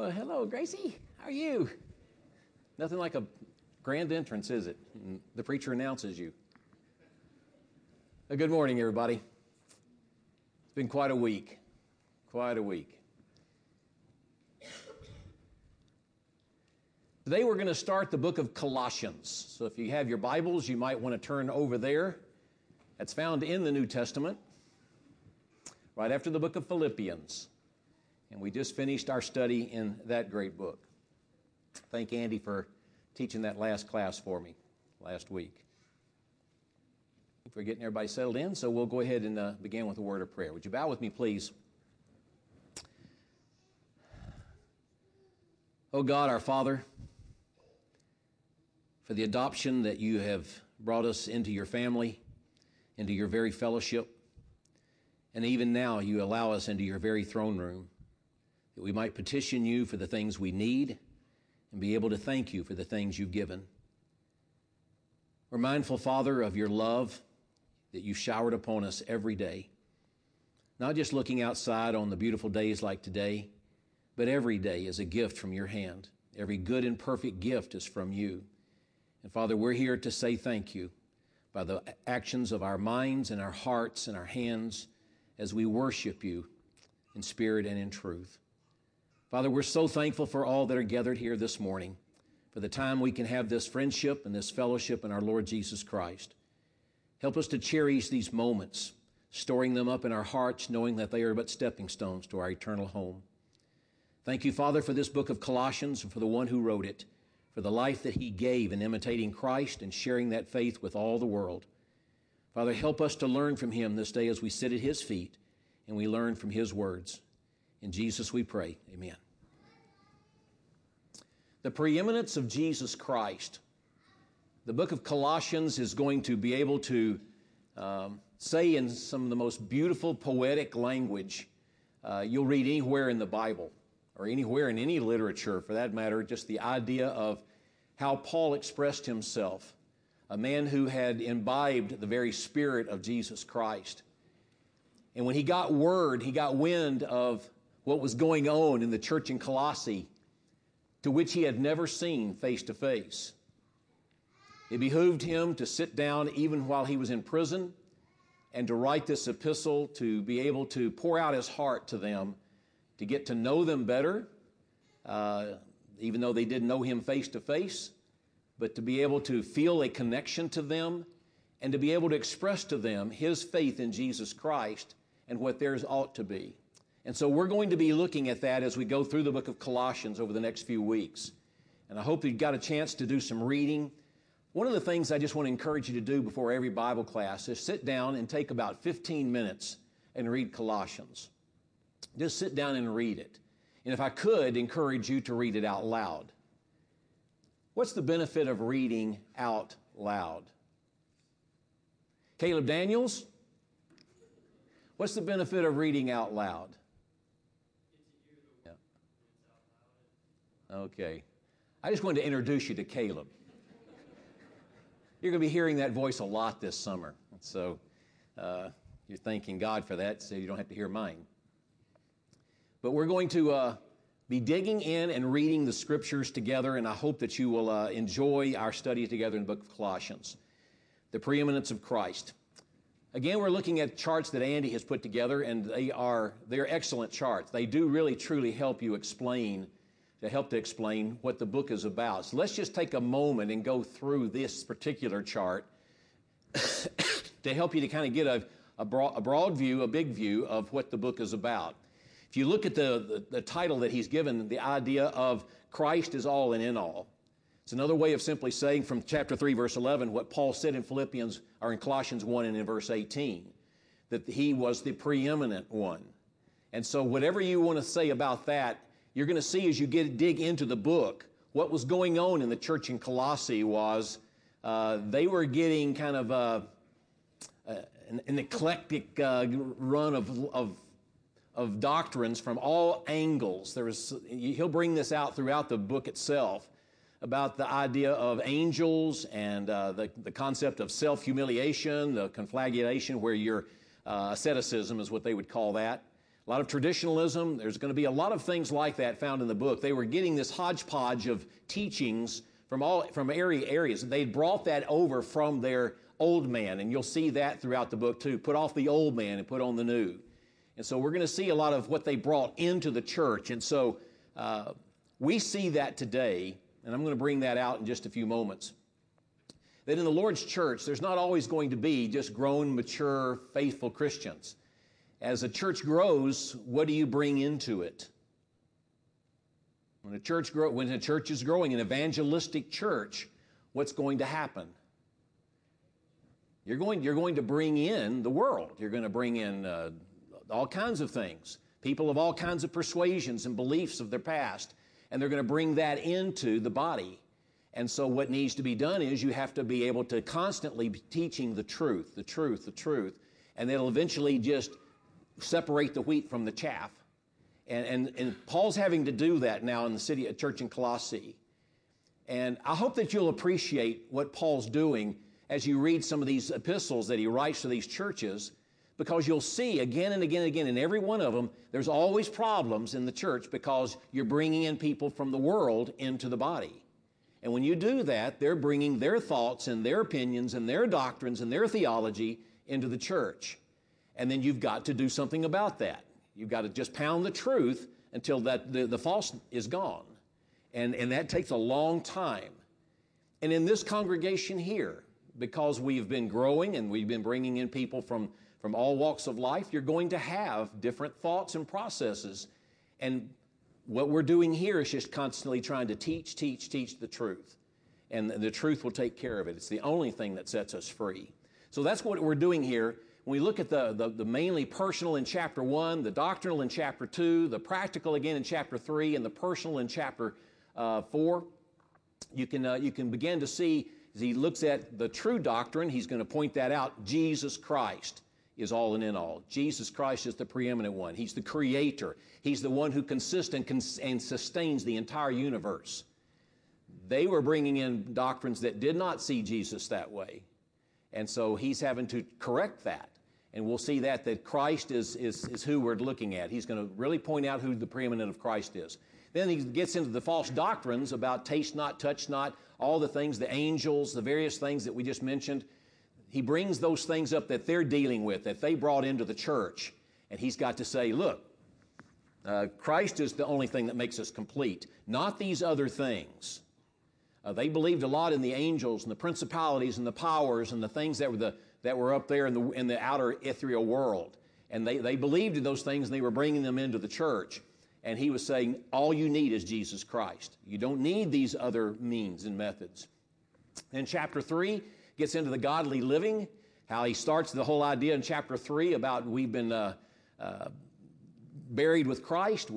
Well, hello, Gracie. How are you? Nothing like a grand entrance, is it? And the preacher announces you. Good morning, everybody. It's been quite a week. Quite a week. Today we're going to start the book of Colossians. So if you have your Bibles, you might want to turn over there. That's found in the New Testament, right after the book of Philippians. And we just finished our study in that great book. Thank Andy for teaching that last class for me last week. We're getting everybody settled in, so we'll go ahead and begin with a word of prayer. Would you bow with me, please? Oh God, our Father, for the adoption that you have brought us into your family, into your very fellowship, and even now you allow us into your very throne room, that we might petition you for the things we need and be able to thank you for the things you've given. We're mindful, Father, of your love that you showered upon us every day, not just looking outside on the beautiful days like today, but every day is a gift from your hand. Every good and perfect gift is from you. And Father, we're here to say thank you by the actions of our minds and our hearts and our hands as we worship you in spirit and in truth. Father, we're so thankful for all that are gathered here this morning, for the time we can have this friendship and this fellowship in our Lord Jesus Christ. Help us to cherish these moments, storing them up in our hearts, knowing that they are but stepping stones to our eternal home. Thank you, Father, for this book of Colossians and for the one who wrote it, for the life that he gave in imitating Christ and sharing that faith with all the world. Father, help us to learn from him this day as we sit at his feet and we learn from his words. In Jesus we pray, amen. The preeminence of Jesus Christ. The book of Colossians is going to be able to say in some of the most beautiful poetic language you'll read anywhere in the Bible or anywhere in any literature for that matter, just the idea of how Paul expressed himself, a man who had imbibed the very spirit of Jesus Christ. And when he got wind of what was going on in the church in Colossae, to which he had never seen face to face, it behooved him to sit down even while he was in prison and to write this epistle to be able to pour out his heart to them, to get to know them better, even though they didn't know him face to face, but to be able to feel a connection to them and to be able to express to them his faith in Jesus Christ and what theirs ought to be. And so we're going to be looking at that as we go through the book of Colossians over the next few weeks. And I hope you've got a chance to do some reading. One of the things I just want to encourage you to do before every Bible class is sit down and take about 15 minutes and read Colossians. Just sit down and read it. And if I could, encourage you to read it out loud. What's the benefit of reading out loud? Caleb Daniels? What's the benefit of reading out loud? Yeah. Okay. I just wanted to introduce you to Caleb. You're going to be hearing that voice a lot this summer. So you're thanking God for that so you don't have to hear mine. But we're going to be digging in and reading the scriptures together, and I hope that you will enjoy our study together in the book of Colossians. The preeminence of Christ. Again, we're looking at charts that Andy has put together, and they're excellent charts. They do really, truly help to explain what the book is about. So let's just take a moment and go through this particular chart to help you to kind of get a broad view, a big view of what the book is about. If you look at the title that he's given, the idea of Christ is all and in all. It's another way of simply saying from chapter 3, verse 11, what Paul said in Colossians 1 and in verse 18, that he was the preeminent one. And so whatever you want to say about that, you're going to see as you dig into the book, what was going on in the church in Colossae was they were getting kind of an eclectic run of doctrines from all angles. He'll bring this out throughout the book itself about the idea of angels and the concept of self-humiliation, the conflagration where your asceticism is what they would call that. lot of traditionalism. There's going to be a lot of things like that found in the book. They were getting this hodgepodge of teachings from areas. They brought that over from their old man, and you'll see that throughout the book too. Put off the old man and put on the new. And so we're going to see a lot of what they brought into the church. And so we see that today, and I'm going to bring that out in just a few moments. That in the Lord's church, there's not always going to be just grown, mature, faithful Christians. As a church grows, what do you bring into it? When a church is growing, an evangelistic church, what's going to happen? You're going to bring in the world. You're going to bring in all kinds of things, people of all kinds of persuasions and beliefs of their past, and they're going to bring that into the body. And so what needs to be done is you have to be able to constantly be teaching the truth, and it'll eventually just separate the wheat from the chaff. And Paul's having to do that now in the church in Colossae. And I hope that you'll appreciate what Paul's doing as you read some of these epistles that he writes to these churches, because you'll see again and again and again in every one of them, there's always problems in the church because you're bringing in people from the world into the body. And when you do that, they're bringing their thoughts and their opinions and their doctrines and their theology into the church. And then you've got to do something about that. You've got to just pound the truth until the false is gone. And that takes a long time. And in this congregation here, because we've been growing and we've been bringing in people from all walks of life, you're going to have different thoughts and processes. And what we're doing here is just constantly trying to teach the truth. And the truth will take care of it. It's the only thing that sets us free. So that's what we're doing here. When we look at the mainly personal in chapter 1, the doctrinal in chapter 2, the practical again in chapter 3, and the personal in chapter 4, you can begin to see as he looks at the true doctrine, he's going to point that out. Jesus Christ is all and in all. Jesus Christ is the preeminent one. He's the creator. He's the one who consists and sustains the entire universe. They were bringing in doctrines that did not see Jesus that way. And so he's having to correct that. And we'll see that Christ is who we're looking at. He's going to really point out who the preeminent of Christ is. Then he gets into the false doctrines about taste not, touch not, all the things, the angels, the various things that we just mentioned. He brings those things up that they're dealing with, that they brought into the church. And he's got to say, look, Christ is the only thing that makes us complete, not these other things. They believed a lot in the angels and the principalities and the powers and the things that were up there in the outer ethereal world. And they believed in those things and they were bringing them into the church. And he was saying, all you need is Jesus Christ. You don't need these other means and methods. Then chapter 3 gets into the godly living, how he starts the whole idea in chapter 3 about we've been buried with Christ.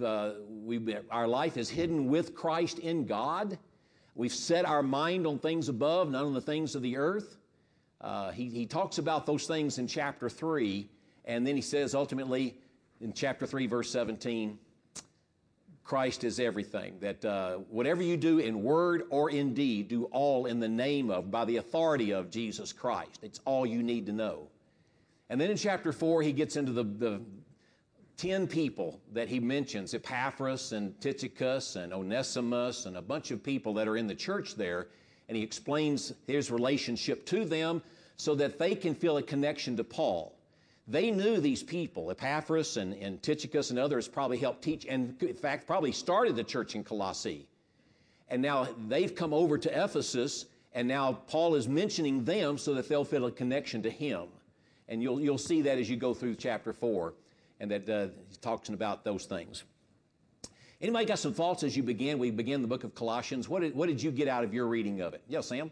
Our life is hidden with Christ in God. We've set our mind on things above, not on the things of the earth. He talks about those things in chapter 3, and then he says ultimately in chapter 3, verse 17, Christ is everything, that whatever you do in word or in deed, do all in the name of, by the authority of Jesus Christ. It's all you need to know. And then in chapter 4, he gets into the 10 people that he mentions, Epaphras and Tychicus and Onesimus and a bunch of people that are in the church there, and he explains his relationship to them so that they can feel a connection to Paul. They knew these people. Epaphras and Tychicus and others probably helped teach, and in fact probably started the church in Colossae. And now they've come over to Ephesus, and now Paul is mentioning them so that they'll feel a connection to him. And you'll see that as you go through chapter 4, and that he's talking about those things. Anybody got some thoughts as you begin? We begin the book of Colossians. What did you get out of your reading of it? Yeah, Sam?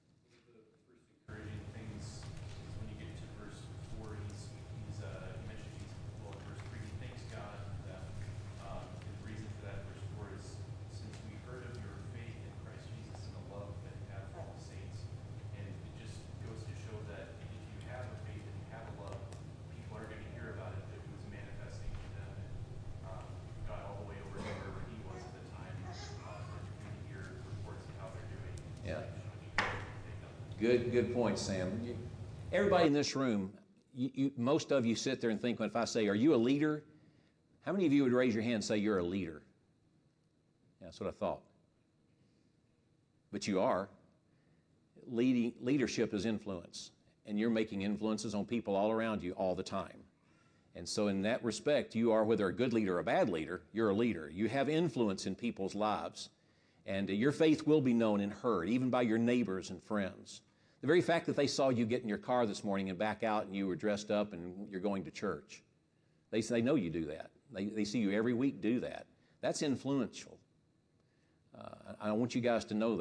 Good point, Sam. Everybody in this room, most of you sit there and think, if I say, are you a leader? How many of you would raise your hand and say you're a leader? Yeah, that's what I thought. But you are. Leadership is influence, and you're making influences on people all around you all the time. And so in that respect, you are, whether a good leader or a bad leader, you're a leader. You have influence in people's lives, and your faith will be known and heard, even by your neighbors and friends. The very fact that they saw you get in your car this morning and back out and you were dressed up and you're going to church, they know you do that. They see you every week do that. That's influential. I want you guys to know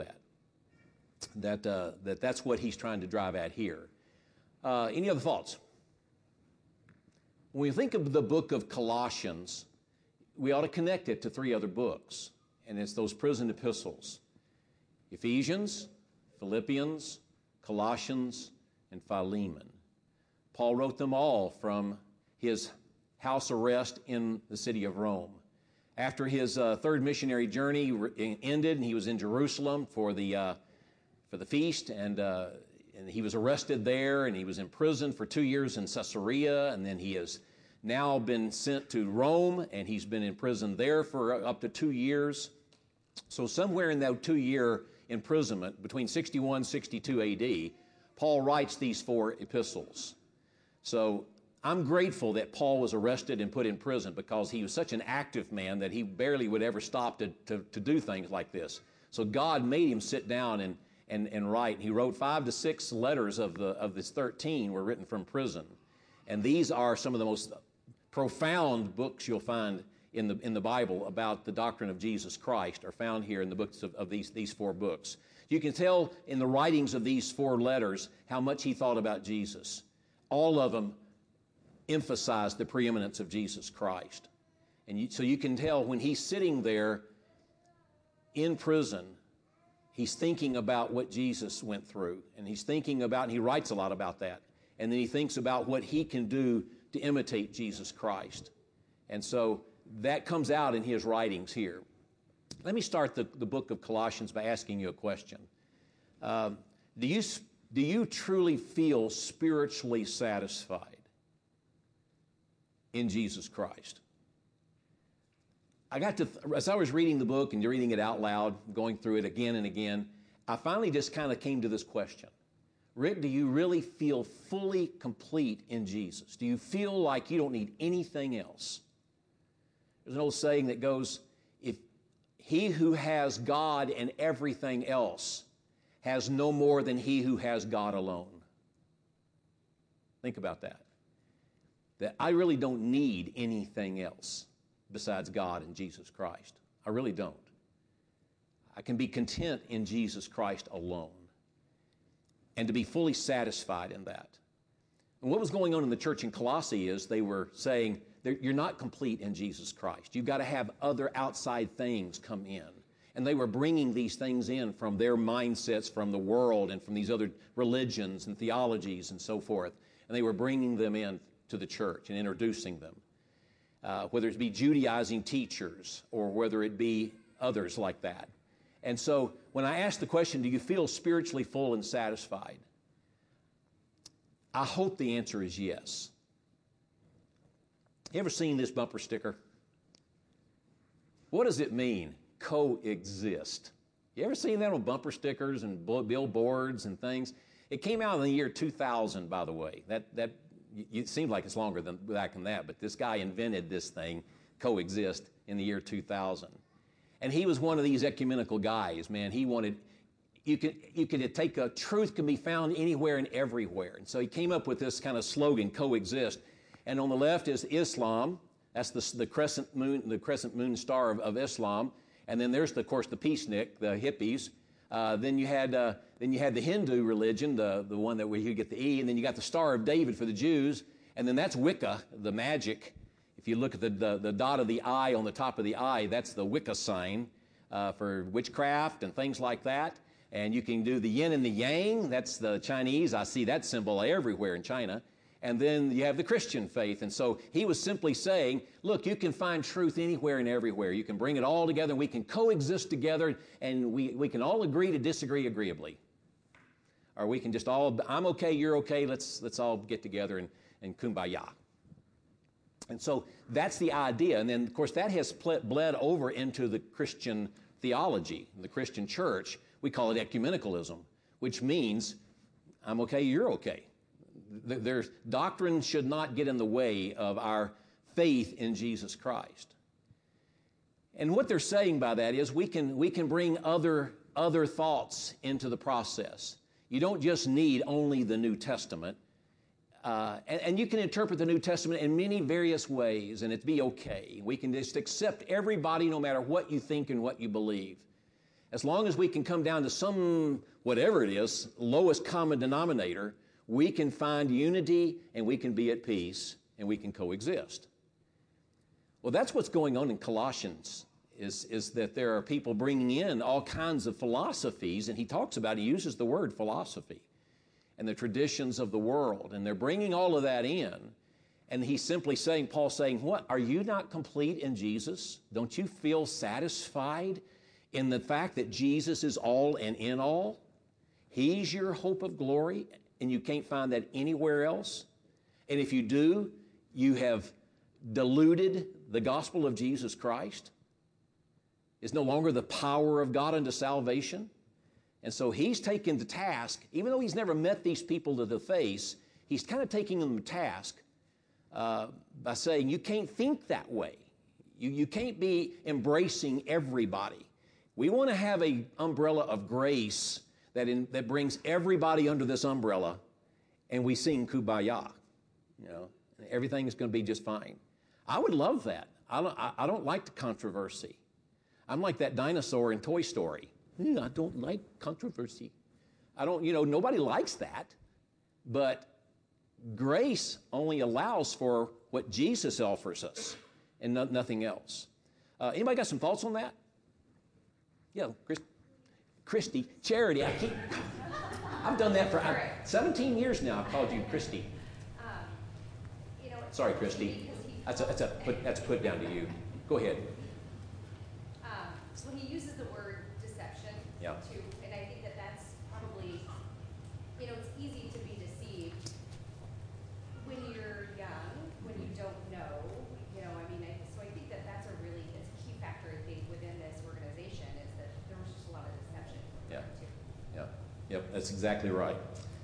that's what he's trying to drive at here. Any other thoughts? When we think of the book of Colossians, we ought to connect it to three other books, and it's those prison epistles: Ephesians, Philippians, Colossians, and Philemon. Paul wrote them all from his house arrest in the city of Rome. After his third missionary journey ended, and he was in Jerusalem for the feast, and he was arrested there, and he was imprisoned for 2 years in Caesarea, and then he has now been sent to Rome, and he's been imprisoned there for up to 2 years. So somewhere in that 2-year imprisonment, between 61 and 62 AD, Paul writes these 4 epistles. So I'm grateful that Paul was arrested and put in prison, because he was such an active man that he barely would ever stop to do things like this. So God made him sit down and write. He wrote 5 to 6 letters of this 13 were written from prison. And these are some of the most profound books you'll find in the Bible about the doctrine of Jesus Christ are found here in the books of these 4 books. You can tell in the writings of these 4 letters how much he thought about Jesus. All of them emphasize the preeminence of Jesus Christ. And so you can tell when he's sitting there in prison, he's thinking about what Jesus went through, and he's thinking about, and he writes a lot about that, and then he thinks about what he can do to imitate Jesus Christ. And so that comes out in his writings here. Let me start the book of Colossians by asking you a question. Do you truly feel spiritually satisfied in Jesus Christ? As I was reading the book and reading it out loud, going through it again and again, I finally just kind of came to this question. Rick, do you really feel fully complete in Jesus? Do you feel like you don't need anything else? There's an old saying that goes, if he who has God and everything else has no more than he who has God alone. Think about that. That I really don't need anything else besides God and Jesus Christ. I really don't. I can be content in Jesus Christ alone and to be fully satisfied in that. And what was going on in the church in Colossae is they were saying, you're not complete in Jesus Christ. You've got to have other outside things come in. And they were bringing these things in from their mindsets, from the world, and from these other religions and theologies and so forth. And they were bringing them in to the church and introducing them. Whether it be Judaizing teachers or whether it be others like that. And so when I ask the question, do you feel spiritually full and satisfied? I hope the answer is yes. You ever seen this bumper sticker? What does it mean, coexist? You ever seen that on bumper stickers and billboards and things? It came out in the year 2000, by the way. It seems like it's longer than back in that, but this guy invented this thing, coexist, in the year 2000. And he was one of these ecumenical guys, man. He wanted, you could take a truth can be found anywhere and everywhere. And so he came up with this kind of slogan, coexist. And on the left is Islam. That's the crescent moon star of Islam. And then there's, of course, the peacenik, the hippies. Then you had the Hindu religion, the one that where you get the E, and then you got the Star of David for the Jews, and then that's Wicca, the magic. If you look at the dot of the I on the top of the I, that's the Wicca sign for witchcraft and things like that. And you can do the yin and the yang. That's the Chinese. I see that symbol everywhere in China. And then you have the Christian faith. And so he was simply saying, look, you can find truth anywhere and everywhere. You can bring it all together, and we can coexist together, and we can all agree to disagree agreeably. Or we can just all, I'm okay, you're okay, let's all get together and kumbaya. And so that's the idea. And then, of course, that has bled over into the Christian theology, the Christian church. We call it ecumenicalism, which means I'm okay, you're okay. There's doctrine should not get in the way of our faith in Jesus Christ. And what they're saying by that is we can bring other thoughts into the process. You don't just need only the New Testament. And you can interpret the New Testament in many various ways, and it'd be okay. We can just accept everybody no matter what you think and what you believe. As long as we can come down to some, whatever it is, lowest common denominator, we can find unity and we can be at peace and we can coexist. Well, that's what's going on in Colossians, is that there are people bringing in all kinds of philosophies, and he uses the word philosophy, and the traditions of the world, and they're bringing all of that in, and he's simply saying, Paul's saying, what, are you not complete in Jesus? Don't you feel satisfied in the fact that Jesus is all and in all? He's your hope of glory, and you can't find that anywhere else. And if you do, you have diluted the gospel of Jesus Christ. It's no longer the power of God unto salvation. And so he's taken to task, even though he's never met these people to the face, he's kind of taking them to task by saying, you can't think that way. You can't be embracing everybody. We want to have an umbrella of grace that brings everybody under this umbrella, and we sing Kumbaya. Everything is going to be just fine. I would love that. I don't like the controversy. I'm like that dinosaur in Toy Story. I don't like controversy. Nobody likes that. But grace only allows for what Jesus offers us and nothing else. Anybody got some thoughts on that? Yeah, Christy, Charity. I've done that for 17 years now. I've called you Christy. Sorry, Christy. That's put down to you. Go ahead. So he uses the word deception too, and I think that's probably, it's easy to be deceived when you're young, when you don't know, so I think that's a key factor, I think, within this organization is that there was just a lot of deception too. Yep, that's exactly right.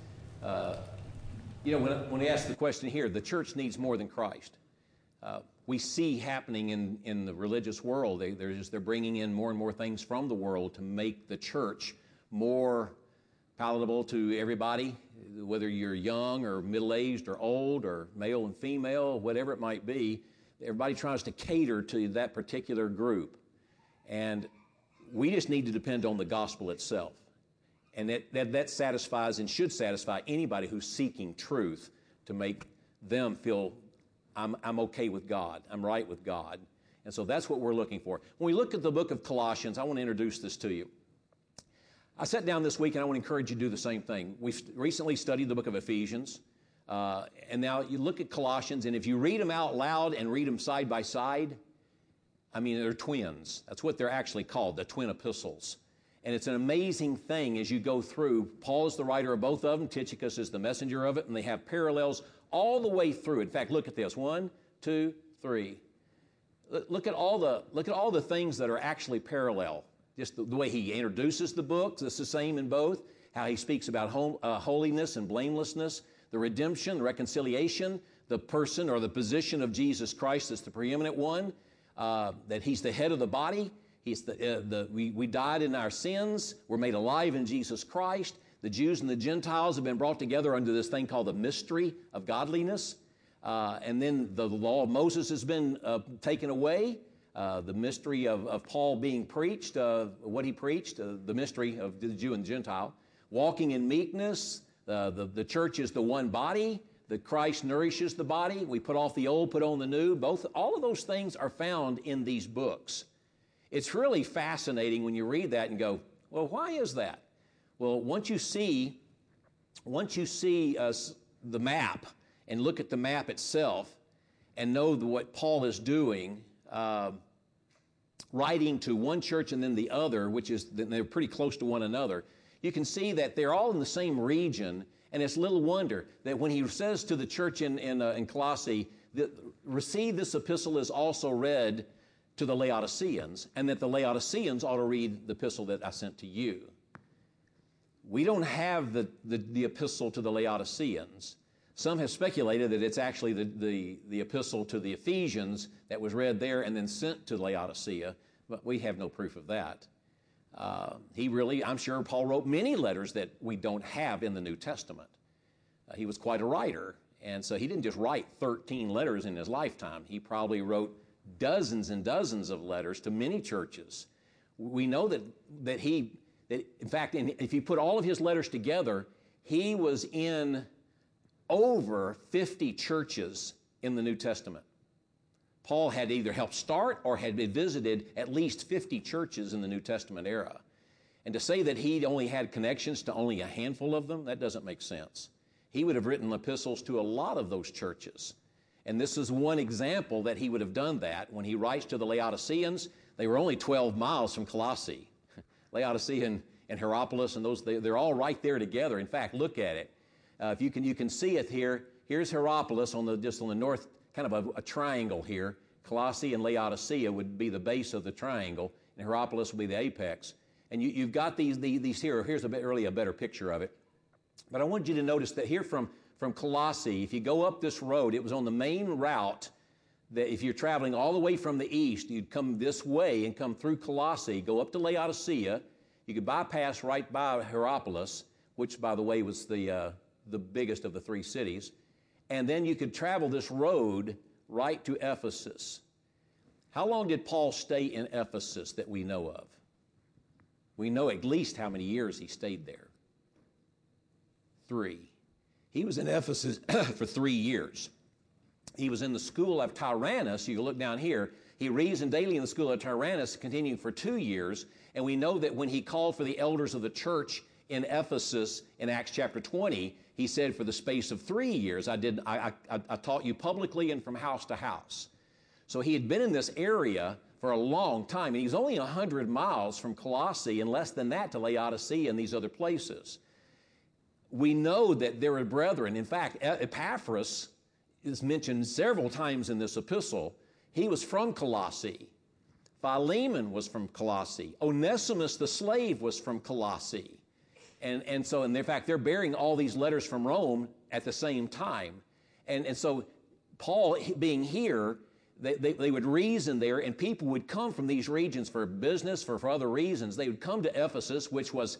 When we ask the question here, the church needs more than Christ. We see happening in the religious world, they're bringing in more and more things from the world to make the church more palatable to everybody, whether you're young or middle-aged or old or male and female, whatever it might be. Everybody tries to cater to that particular group. And we just need to depend on the gospel itself. And that satisfies and should satisfy anybody who's seeking truth to make them feel I'm okay with God. I'm right with God. And so that's what we're looking for. When we look at the book of Colossians, I want to introduce this to you. I sat down this week and I want to encourage you to do the same thing. We've recently studied the book of Ephesians. And now you look at Colossians, and if you read them out loud and read them side by side, they're twins. That's what they're actually called, the twin epistles. And it's an amazing thing as you go through. Paul is the writer of both of them. Tychicus is the messenger of it, and they have parallels all the way through. In fact, look at this. 1, 2, 3. Look at all the things that are actually parallel. Just the way he introduces the book, it's the same in both. How he speaks about holiness and blamelessness, the redemption, the reconciliation, the person or the position of Jesus Christ as the preeminent one, that he's the head of the body. We died in our sins. We're made alive in Jesus Christ. The Jews and the Gentiles have been brought together under this thing called the mystery of godliness. And then the law of Moses has been taken away. The mystery of Paul being preached, what he preached, the mystery of the Jew and the Gentile. Walking in meekness. The church is the one body. The Christ nourishes the body. We put off the old, put on the new. All of those things are found in these books. It's really fascinating when you read that and go, well, why is that? Well, once you see the map and look at the map itself and know what Paul is doing, writing to one church and then the other, which is they're pretty close to one another, you can see that they're all in the same region, and it's little wonder that when he says to the church in Colossae receive this epistle as also read to the Laodiceans, and that the Laodiceans ought to read the epistle that I sent to you. We don't have the epistle to the Laodiceans. Some have speculated that it's actually the epistle to the Ephesians that was read there and then sent to Laodicea, but we have no proof of that. I'm sure Paul wrote many letters that we don't have in the New Testament. He was quite a writer, and so he didn't just write 13 letters in his lifetime. He probably wrote dozens and dozens of letters to many churches. We know that in fact, if you put all of his letters together, he was in over 50 churches in the New Testament. Paul had either helped start or had visited at least 50 churches in the New Testament era. And to say that he only had connections to only a handful of them, that doesn't make sense. He would have written epistles to a lot of those churches. And this is one example that he would have done that. When he writes to the Laodiceans, they were only 12 miles from Colossae. Laodicea and Hierapolis, and they're all right there together. In fact, look at it. If you can see it here. Here's Hierapolis just on the north, kind of a triangle here. Colossae and Laodicea would be the base of the triangle, and Hierapolis would be the apex. And you've got these here. Here's a better picture of it. But I want you to notice that here from Colossae, if you go up this road, it was on the main route that if you're traveling all the way from the east, you'd come this way and come through Colossae, go up to Laodicea. You could bypass right by Hierapolis, which, by the way, was the biggest of the three cities. And then you could travel this road right to Ephesus. How long did Paul stay in Ephesus that we know of? We know at least how many years he stayed there. 3. He was in Ephesus for 3 years. He was in the school of Tyrannus. You can look down here. He reasoned daily in the school of Tyrannus, continuing for 2 years. And we know that when he called for the elders of the church in Ephesus in Acts chapter 20, he said, for the space of 3 years, I taught you publicly and from house to house. So he had been in this area for a long time. And he's only 100 miles from Colossae and less than that to Laodicea and these other places. We know that there are brethren. In fact, Epaphras is mentioned several times in this epistle. He was from Colossae. Philemon was from Colossae. Onesimus the slave was from Colossae. And in fact, they're bearing all these letters from Rome at the same time. And so Paul being here, they would reason there, and people would come from these regions for business, for other reasons. They would come to Ephesus, which was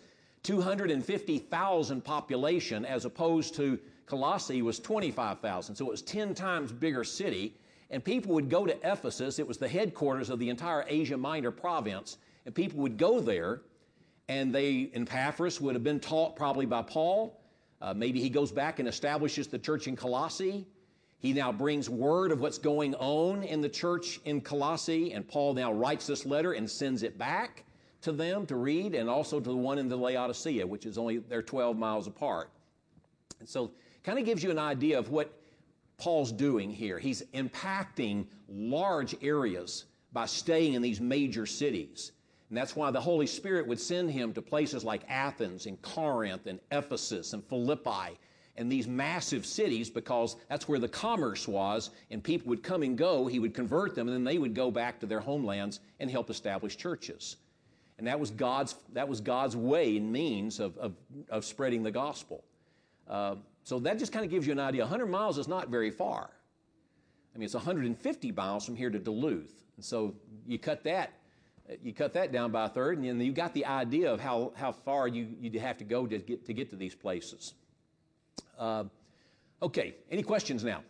250,000 population, as opposed to Colossae was 25,000. So it was 10 times bigger city. And people would go to Ephesus. It was the headquarters of the entire Asia Minor province. And people would go there, and Epaphras would have been taught probably by Paul. Maybe he goes back and establishes the church in Colossae. He now brings word of what's going on in the church in Colossae, and Paul now writes this letter and sends it back to them to read, and also to the one in the Laodicea, which is they're 12 miles apart. And so kind of gives you an idea of what Paul's doing here. He's impacting large areas by staying in these major cities. And that's why the Holy Spirit would send him to places like Athens and Corinth and Ephesus and Philippi and these massive cities, because that's where the commerce was, and people would come and go. He would convert them, and then they would go back to their homelands and help establish churches. And that was God's way and means of spreading the gospel. So that just kind of gives you an idea. 100 miles is not very far. I mean, it's 150 miles from here to Duluth. And so you cut that down by a third, and then you got the idea of how far you'd have to go to get to these places. Okay, any questions now?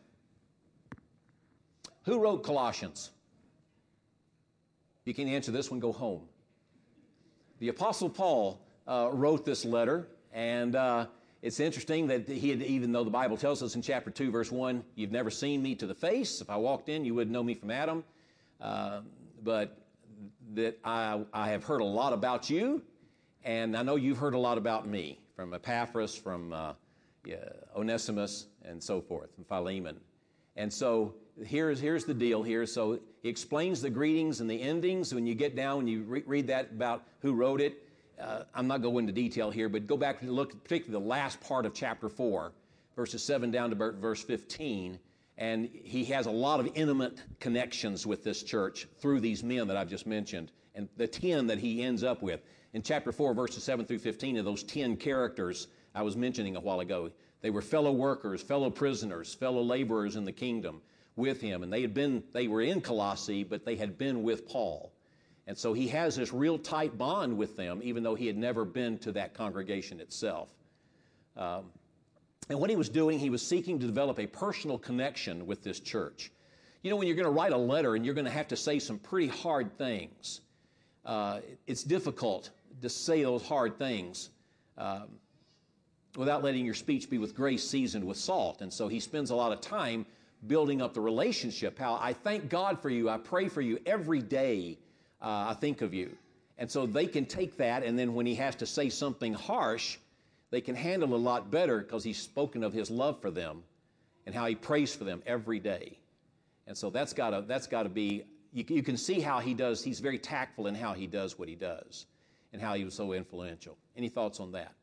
Who wrote Colossians? You can answer this one, go home. The Apostle Paul wrote this letter, and it's interesting that he had, even though the Bible tells us in chapter 2, verse 1, you've never seen me to the face. If I walked in, you wouldn't know me from Adam. But that I have heard a lot about you, and I know you've heard a lot about me, from Epaphras, from Onesimus, and so forth, and Philemon. And so here's the deal here. So he explains the greetings and the endings. When you get down, when you read that about who wrote it, I'm not going into detail here, but go back and look, particularly the last part of chapter 4, verses 7 down to verse 15, And he has a lot of intimate connections with this church through these men that I've just mentioned, and the 10 that he ends up with. In chapter 4, verses 7 through 15, of those 10 characters I was mentioning a while ago, they were fellow workers, fellow prisoners, fellow laborers in the kingdom with him. And they were in Colossae, but they had been with Paul. And so he has this real tight bond with them, even though he had never been to that congregation itself. And what he was doing, he was seeking to develop a personal connection with this church. You know, when you're going to write a letter and you're going to have to say some pretty hard things, it's difficult to say those hard things without letting your speech be with grace seasoned with salt. And so he spends a lot of time building up the relationship. How I thank God for you. I pray for you every day. I think of you. And so they can take that, and then when he has to say something harsh, they can handle it a lot better because he's spoken of his love for them and how he prays for them every day. And so that's got to be, you can see how he does, he's very tactful in how he does what he does and how he was so influential. Any thoughts on that?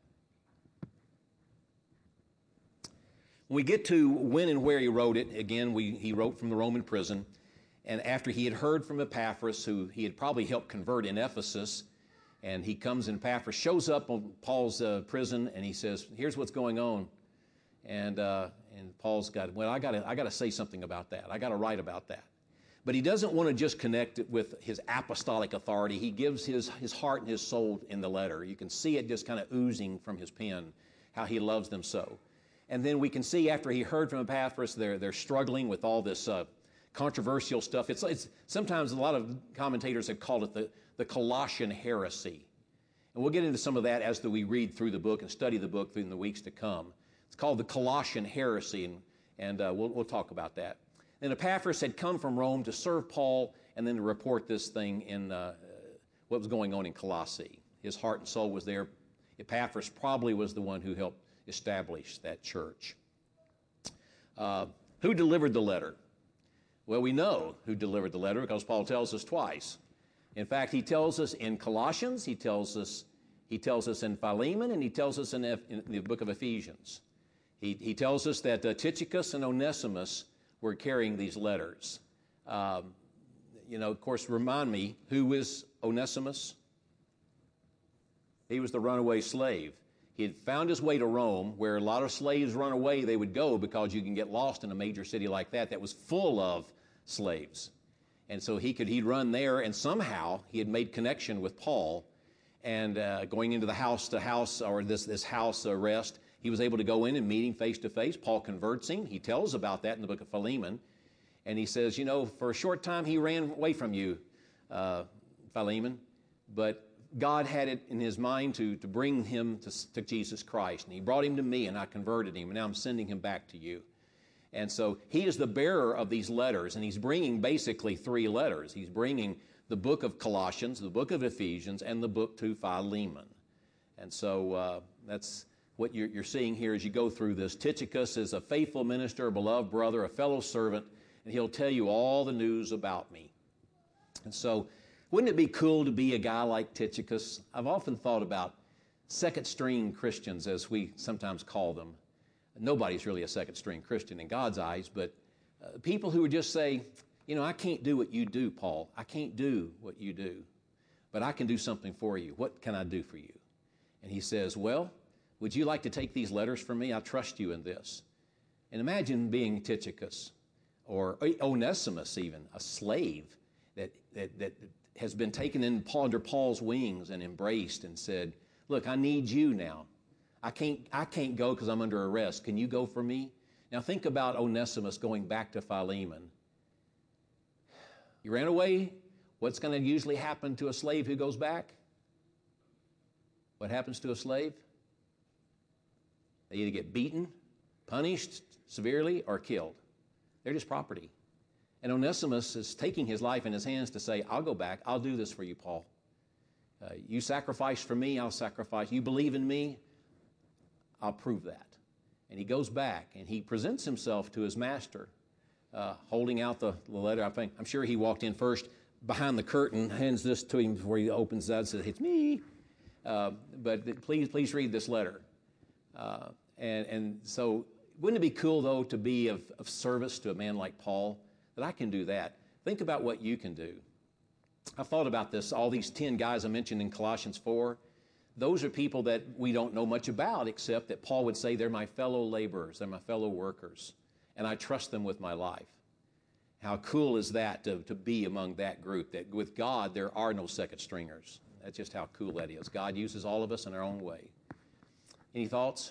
When we get to when and where he wrote it, again, he wrote from the Roman prison. And after he had heard from Epaphras, who he had probably helped convert in Ephesus, and he comes in, Epaphras shows up on Paul's prison, and he says, "Here's what's going on." And Paul's got, well, I got to say something about that. I got to write about that. But he doesn't want to just connect it with his apostolic authority. He gives his heart and his soul in the letter. You can see it just kind of oozing from his pen, how he loves them so. And then we can see after he heard from Epaphras, they're struggling with all this controversial stuff. It's sometimes a lot of commentators have called it the Colossian heresy. And we'll get into some of that as we read through the book and study the book in the weeks to come. It's called the Colossian heresy, and we'll talk about that. And Epaphras had come from Rome to serve Paul and then to report this thing in what was going on in Colossae. His heart and soul was there. Epaphras probably was the one who helped establish that church. Who delivered the letter? Well, we know who delivered the letter because Paul tells us twice. In fact, he tells us in Colossians, he tells us in Philemon, and he tells us in the book of Ephesians. He tells us that Tychicus and Onesimus were carrying these letters. Of course, remind me, who is Onesimus? He was the runaway slave. He had found his way to Rome, where a lot of slaves run away. They would go because you can get lost in a major city like that was full of slaves. And so he'd run there, and somehow he had made connection with Paul. And going into the house to house, or this house arrest, he was able to go in and meet him face to face. Paul converts him. He tells about that in the book of Philemon. And he says, for a short time he ran away from you, Philemon, but God had it in his mind to bring him to Jesus Christ. And he brought him to me, and I converted him, and now I'm sending him back to you. And so he is the bearer of these letters, and he's bringing basically 3 letters. He's bringing the book of Colossians, the book of Ephesians, and the book to Philemon. And so that's what you're seeing here as you go through this. Tychicus is a faithful minister, a beloved brother, a fellow servant, and he'll tell you all the news about me. And so wouldn't it be cool to be a guy like Tychicus? I've often thought about second-string Christians, as we sometimes call them. Nobody's really a second-string Christian in God's eyes, but people who would just say, I can't do what you do, Paul. I can't do what you do, but I can do something for you. What can I do for you? And he says, well, would you like to take these letters from me? I trust you in this. And imagine being Tychicus or Onesimus even, a slave that has been taken under Paul's wings and embraced and said, look, I need you now. I can't go because I'm under arrest. Can you go for me? Now think about Onesimus going back to Philemon. You ran away. What's going to usually happen to a slave who goes back? What happens to a slave? They either get beaten, punished severely, or killed. They're just property. And Onesimus is taking his life in his hands to say, I'll go back. I'll do this for you, Paul. You sacrifice for me, I'll sacrifice. You believe in me, I'll prove that. And he goes back and he presents himself to his master, holding out the letter. I'm sure he walked in first behind the curtain, hands this to him before he opens that and says, it's me. But please read this letter. And so Wouldn't it be cool, though, to be of service to a man like Paul? That I can do that. Think about what you can do. I've thought about this. All these 10 guys I mentioned in Colossians 4, those are people that we don't know much about, except that Paul would say they're my fellow laborers, they're my fellow workers, and I trust them with my life. How cool is that to be among that group, that with God there are no second stringers. That's just how cool that is. God uses all of us in our own way. Any thoughts?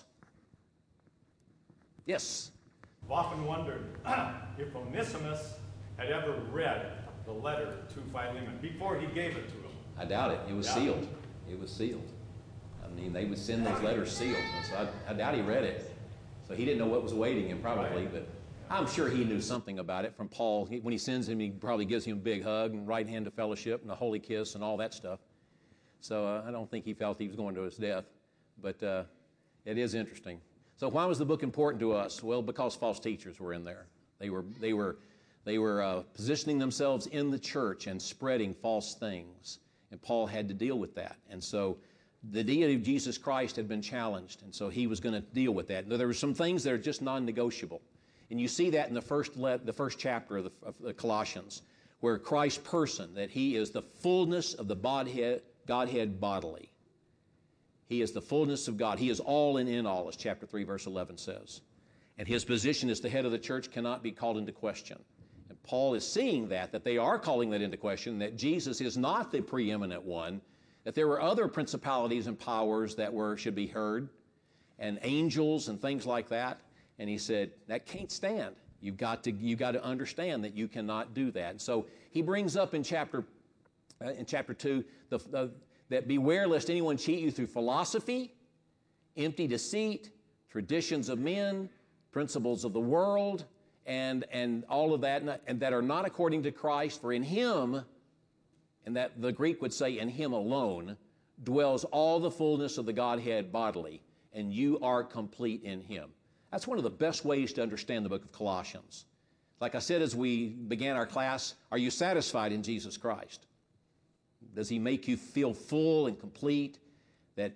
Yes? I've often wondered if Onesimus had ever read the letter to Philemon before he gave it to him. I doubt it. It was sealed. It was sealed. I mean, they would send those letters sealed, and so I doubt he read it. So he didn't know what was awaiting him, probably, but I'm sure he knew something about it from Paul. When he sends him, he probably gives him a big hug and right hand of fellowship and a holy kiss and all that stuff. So I don't think he felt he was going to his death, but it is interesting. So why was the book important to us? Well, because false teachers were in there. They were positioning themselves in the church and spreading false things, and Paul had to deal with that. And so the deity of Jesus Christ had been challenged, and so he was going to deal with that. Now, there were some things that are just non-negotiable, and you see that in the first chapter of the Colossians, where Christ's person, that he is the fullness of the Godhead bodily. He is the fullness of God. He is all and in all, as chapter 3, verse 11 says. And his position as the head of the church cannot be called into question. And Paul is seeing that they are calling that into question, that Jesus is not the preeminent one, that there were other principalities and powers that should be heard, and angels and things like that. And he said, that can't stand. You've got to understand that you cannot do that. And so he brings up in chapter 2 that beware lest anyone cheat you through philosophy, empty deceit, traditions of men, principles of the world, and all of that, and that are not according to Christ. For in him, and that the Greek would say in him alone, dwells all the fullness of the Godhead bodily, and you are complete in him. That's one of the best ways to understand the book of Colossians. Like I said as we began our class, are you satisfied in Jesus Christ? Does he make you feel full and complete? That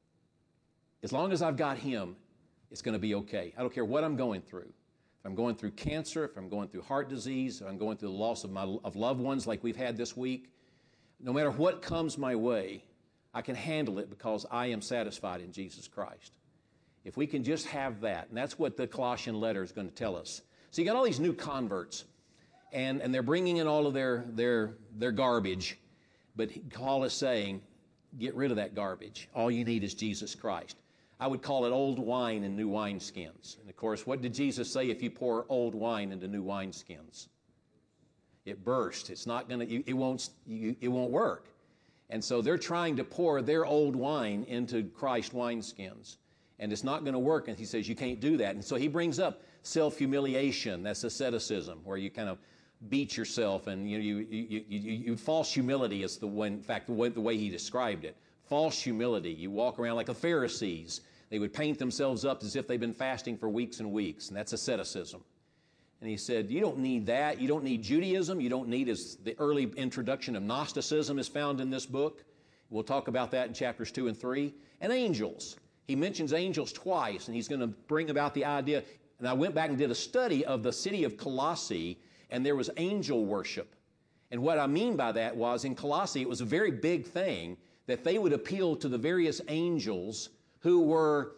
as long as I've got him, it's going to be okay. I don't care what I'm going through. If I'm going through cancer, if I'm going through heart disease, if I'm going through the loss of loved ones like we've had this week, no matter what comes my way, I can handle it because I am satisfied in Jesus Christ. If we can just have that, and that's what the Colossian letter is going to tell us. So you got all these new converts, and they're bringing in all of their garbage. But Paul is saying, get rid of that garbage. All you need is Jesus Christ. I would call it old wine in new wineskins. And of course, what did Jesus say if you pour old wine into new wineskins? It bursts. It's not going to. It won't work. And so they're trying to pour their old wine into Christ wineskins, and it's not going to work. And he says you can't do that. And so he brings up self-humiliation. That's asceticism, where you kind of beat yourself, and you false humility is the way he described it. False humility. You walk around like the Pharisees. They would paint themselves up as if they've been fasting for weeks and weeks, and that's asceticism. And he said, you don't need that. You don't need Judaism. You don't need, as the early introduction of Gnosticism is found in this book. We'll talk about that in chapters 2 and 3. And angels. He mentions angels twice, and he's going to bring about the idea. And I went back and did a study of the city of Colossae, and there was angel worship. And what I mean by that was in Colossae, it was a very big thing that they would appeal to the various angels who were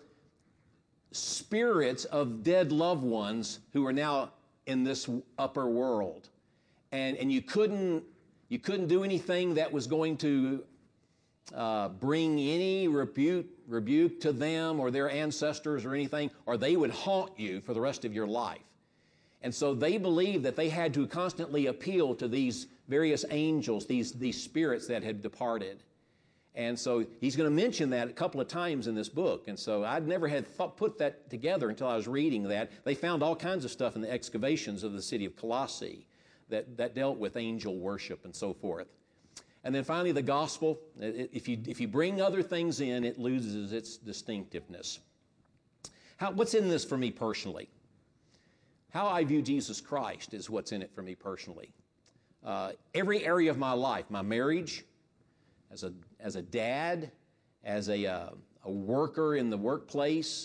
spirits of dead loved ones who are now in this upper world. And you couldn't do anything that was going to bring any rebuke to them or their ancestors or anything, or they would haunt you for the rest of your life. And so they believed that they had to constantly appeal to these various angels, these spirits that had departed. And so he's going to mention that a couple of times in this book. And so I'd never had put that together until I was reading that. They found all kinds of stuff in the excavations of the city of Colossae that dealt with angel worship and so forth. And then finally, the gospel. If you bring other things in, it loses its distinctiveness. What's in this for me personally? How I view Jesus Christ is what's in it for me personally. Every area of my life, my marriage, as a dad, as a worker in the workplace,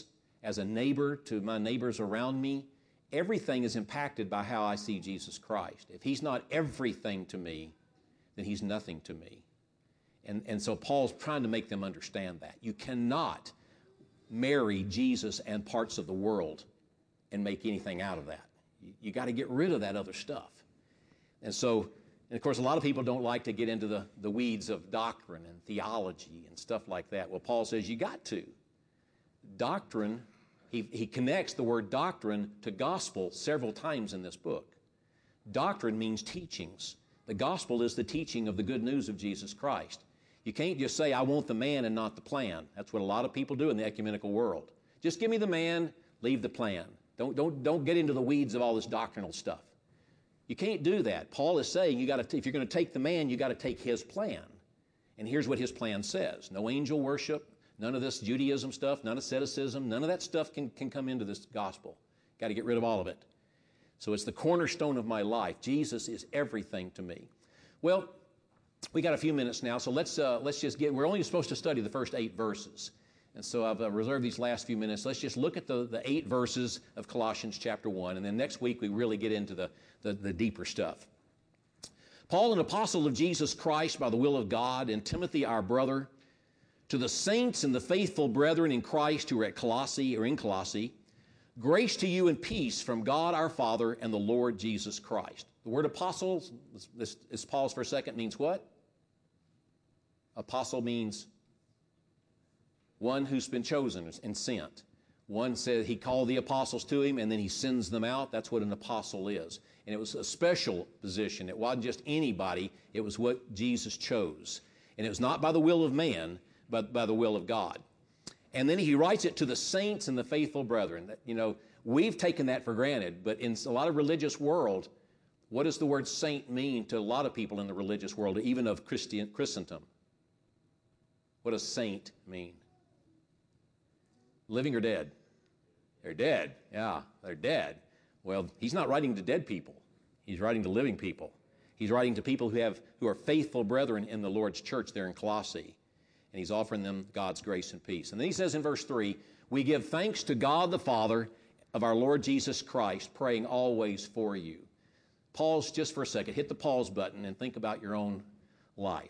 as a neighbor to my neighbors around me. Everything is impacted by how I see Jesus Christ. If he's not everything to me, then he's nothing to me. And so Paul's trying to make them understand that. You cannot marry Jesus and parts of the world and make anything out of that. You got to get rid of that other stuff. And of course, a lot of people don't like to get into the weeds of doctrine and theology and stuff like that. Well, Paul says you got to. Doctrine, he connects the word doctrine to gospel several times in this book. Doctrine means teachings. The gospel is the teaching of the good news of Jesus Christ. You can't just say, I want the man and not the plan. That's what a lot of people do in the ecumenical world. Just give me the man, leave the plan. Don't get into the weeds of all this doctrinal stuff. You can't do that. Paul is saying if you're going to take the man, you got to take his plan. And here's what his plan says. No angel worship, none of this Judaism stuff, none of asceticism, none of that stuff can come into this gospel. Got to get rid of all of it. So it's the cornerstone of my life. Jesus is everything to me. Well, we got a few minutes now, so let's just we're only supposed to study the first 8 verses. And so I've reserved these last few minutes. Let's just look at the 8 verses of Colossians chapter 1, and then next week we really get into the deeper stuff. Paul, an apostle of Jesus Christ by the will of God, and Timothy, our brother, to the saints and the faithful brethren in Christ who are at Colossae or in Colossae, grace to you and peace from God our Father and the Lord Jesus Christ. The word apostle, let's pause for a second, means what? Apostle means one who's been chosen and sent. One said he called the apostles to him and then he sends them out. That's what an apostle is. And it was a special position. It wasn't just anybody. It was what Jesus chose. And it was not by the will of man, but by the will of God. And then he writes it to the saints and the faithful brethren. We've taken that for granted, but in a lot of religious world, what does the word saint mean to a lot of people in the religious world, even of Christendom? What does saint mean? Living or dead? They're dead. Yeah, they're dead. Well, he's not writing to dead people. He's writing to living people. He's writing to people who are faithful brethren in the Lord's church there in Colossae. And he's offering them God's grace and peace. And then he says in verse 3, we give thanks to God the Father of our Lord Jesus Christ, praying always for you. Pause just for a second. Hit the pause button and think about your own life.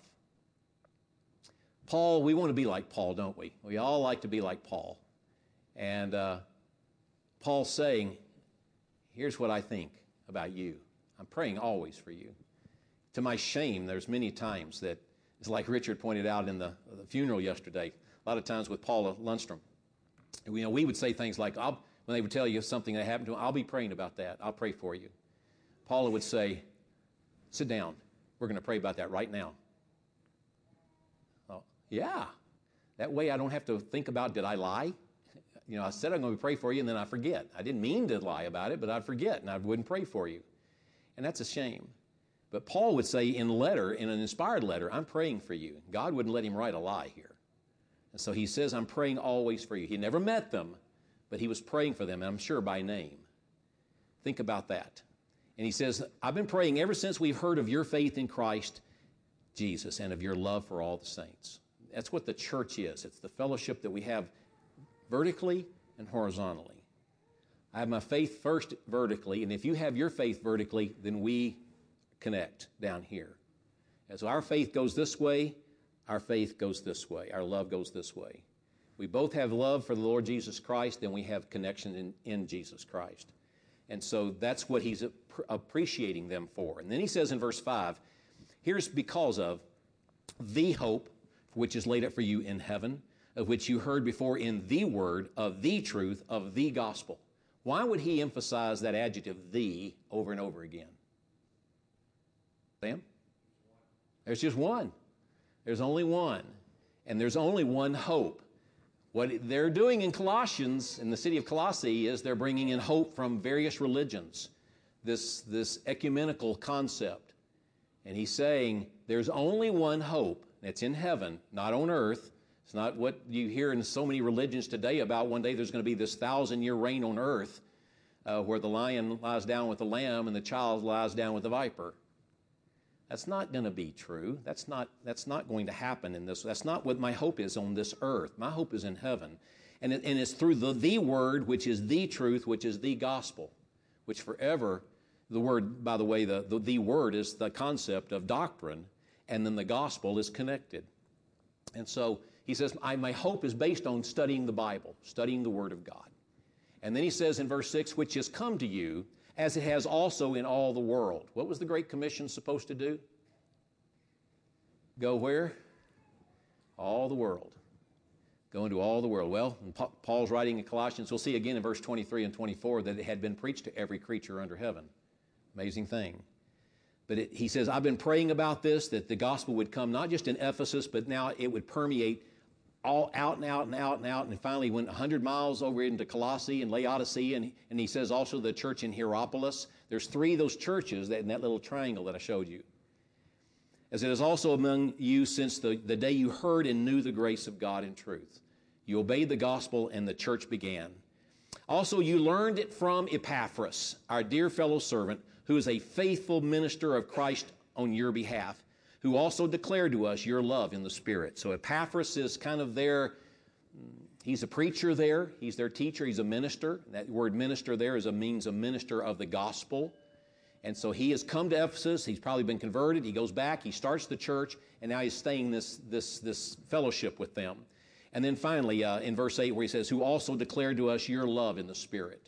Paul, we want to be like Paul, don't we? We all like to be like Paul. And Paul's saying, here's what I think about you. I'm praying always for you. To my shame, there's many times that, it's like Richard pointed out in the funeral yesterday, a lot of times with Paula Lundstrom. We would say things like, when they would tell you something that happened to them, I'll be praying about that. I'll pray for you. Paula would say, sit down. We're going to pray about that right now. Oh, yeah. That way I don't have to think about, did I lie? I said I'm going to pray for you, and then I forget. I didn't mean to lie about it, but I'd forget, and I wouldn't pray for you. And that's a shame. But Paul would say in an inspired letter, I'm praying for you. God wouldn't let him write a lie here. And so he says, I'm praying always for you. He never met them, but he was praying for them, and I'm sure by name. Think about that. And he says, I've been praying ever since we've heard of your faith in Christ Jesus and of your love for all the saints. That's what the church is. It's the fellowship that we have vertically and horizontally. I have my faith first vertically, and if you have your faith vertically, then we connect down here. As our faith goes this way, our faith goes this way. Our love goes this way. We both have love for the Lord Jesus Christ, and we have connection in Jesus Christ. And so that's what he's appreciating them for. And then he says in verse 5, here's because of the hope which is laid up for you in heaven, of which you heard before in the word of the truth of the gospel. Why would he emphasize that adjective, the, over and over again? Sam? There's just one. There's only one. And there's only one hope. What they're doing in Colossians, in the city of Colossae, is they're bringing in hope from various religions, this ecumenical concept. And he's saying there's only one hope. It's in heaven, not on earth. It's not what you hear in so many religions today about one day there's going to be this 1,000-year reign on earth where the lion lies down with the lamb and the child lies down with the viper. That's not going to be true. That's not going to happen in this. That's not what my hope is on this earth. My hope is in heaven. And it's through the Word, which is the truth, which is the gospel, which forever, the Word, by the way, the Word is the concept of doctrine, and then the gospel is connected. And so he says, my hope is based on studying the Bible, studying the Word of God. And then he says in verse 6, which has come to you, as it has also in all the world. What was the Great Commission supposed to do? Go where? All the world. Go into all the world. Well, Paul's writing in Colossians, we'll see again in verse 23 and 24 that it had been preached to every creature under heaven. Amazing thing. But he says, I've been praying about this, that the gospel would come not just in Ephesus, but now it would permeate all out and out and out and out, and finally went 100 miles over into Colossae and Laodicea, and he says also the church in Hierapolis. There's 3 of those churches in that little triangle that I showed you. As it is also among you since the day you heard and knew the grace of God in truth. You obeyed the gospel and the church began. Also, you learned it from Epaphras, our dear fellow servant, who is a faithful minister of Christ on your behalf, who also declared to us your love in the Spirit. So Epaphras is kind of he's a preacher there, he's their teacher, he's a minister. That word minister there means a minister of the gospel. And so he has come to Ephesus, he's probably been converted, he goes back, he starts the church, and now he's staying this fellowship with them. And then finally, in verse 8, where he says, who also declared to us your love in the Spirit.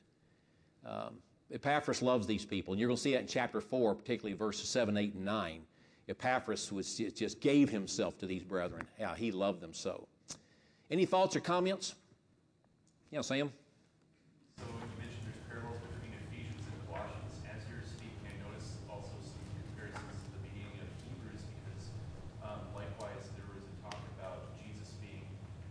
Epaphras loves these people, and you're going to see that in chapter 4, particularly verses 7, 8, and 9. Epaphras just gave himself to these brethren. Yeah, he loved them so. Any thoughts or comments? Yeah, Sam? So you mentioned there's parallels between Ephesians and Colossians. As you're speaking, I noticed also some comparisons to the beginning of Hebrews, because likewise there was a talk about Jesus being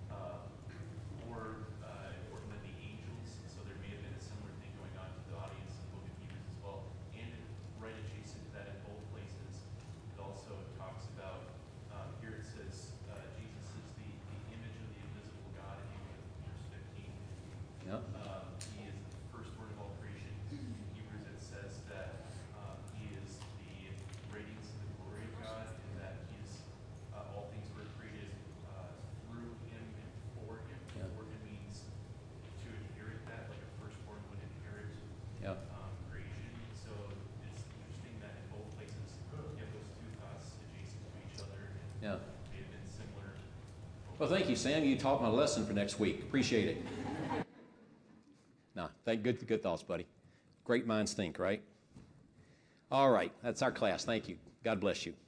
more important than the angels. So there may have been a similar thing going on to the audience in the book of Hebrews as well. And right adjacent to that in both places, it also talks about, here it says, Jesus is the image of the invisible God in verse 15. Yeah. He is the firstborn of all creation. In Hebrews it says that he is the radiance of the glory of God, and that he is, all things were created through him and for him. Yeah. For him means to inherit that, like a firstborn would inherit Yeah. creation. So it's interesting that in both places you have those 2 thoughts adjacent to each other, and Yeah. may have been similar. Well, thank you, Sam. You taught my lesson for next week. Appreciate it. No, good thoughts, buddy. Great minds think, right? All right, that's our class. Thank you. God bless you.